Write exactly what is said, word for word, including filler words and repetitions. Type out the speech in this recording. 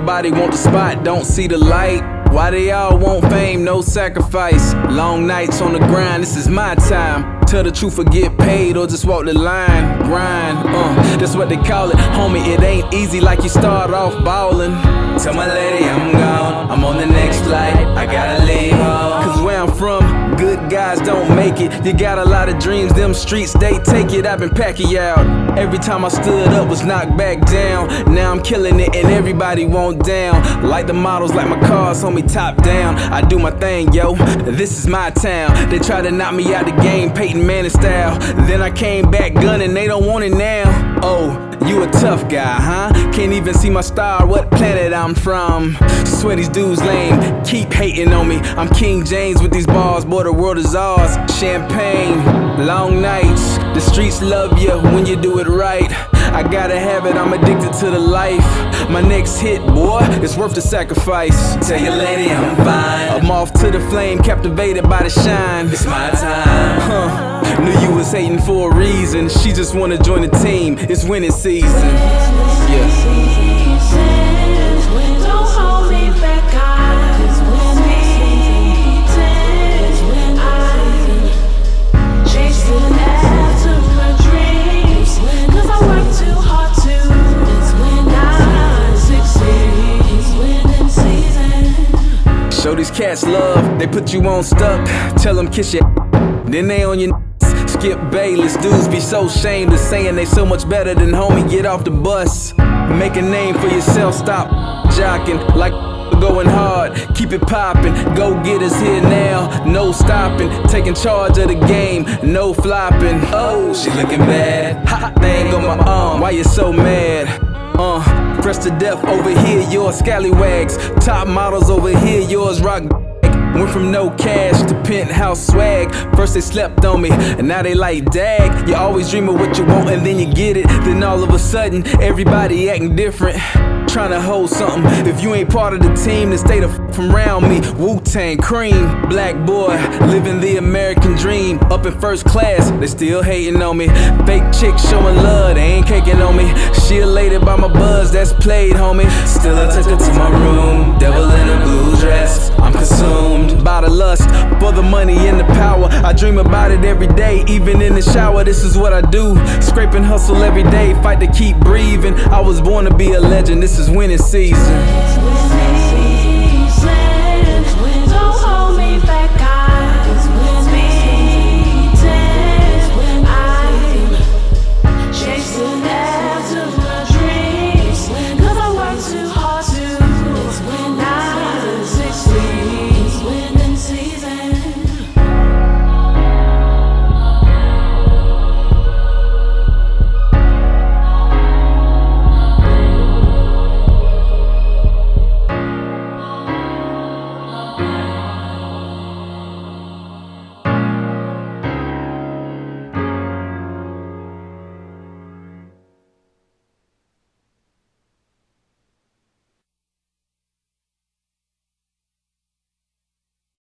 Everybody want the spot, don't see the light. Why they all want fame, no sacrifice? Long nights on the grind, this is my time. Tell the truth or get paid, or just walk the line. Grind, uh, that's what they call it. Homie, it ain't easy like you start off ballin'. Tell my lady I'm gone, I'm on the next flight, I gotta leave home. Cause where I'm from, good guys don't make it. You got a lot of dreams, them streets, they take it. I've been packing out. Every time I stood up was knocked back down. Now I'm killing it and everybody want down. Like the models, like my cars, homie, top down. I do my thing, yo, this is my town. They try to knock me out the game, Peyton Manning style. Then I came back gunning, they don't want it now. Oh, you a tough guy, huh? Can't even see my star, what planet I'm from. Swear these dudes lame, keep hating on me. I'm King James with these bars, boy, the world is ours. Champagne, long nights, the streets love you when you do it right. I gotta have it, I'm addicted to the life. My next hit, boy, it's worth the sacrifice. Tell your lady I'm fine, I'm off to the flame, captivated by the shine. It's my time, huh? Knew you was hating for a reason. She just wanna join the team, it's winning season. Yeah. Show these cats love, they put you on stuck. Tell them kiss your then they on your nuts. Skip Bayless, dudes be so shamed of saying they so much better than homie, get off the bus. Make a name for yourself, stop jocking like going hard, keep it popping. Go get us here now, no stopping. Taking charge of the game, no flopping. Oh, she looking bad, hot thing on my arm, why you so mad? Uh, pressed to death over here, yours scallywags. Top models over here, yours rock. Went from no cash to penthouse swag. First they slept on me, and now they like dag. You always dream of what you want and then you get it. Then all of a sudden, everybody acting different. Trying to hold something. If you ain't part of the team, then stay the f from around me. Wu-Tang, Cream, black boy, living the American dream. Up in first class, they still hating on me. Fake chicks showing love, they ain't caking on me. She elated by my buzz, that's played, homie. Still I took her to my room, devil in a blue dress. I'm consumed by the lust for the money and the power. I dream about it every day, even in the shower. This is what I do, scrape and hustle every day, fight to keep breathing. I was born to be a legend, this is winning season.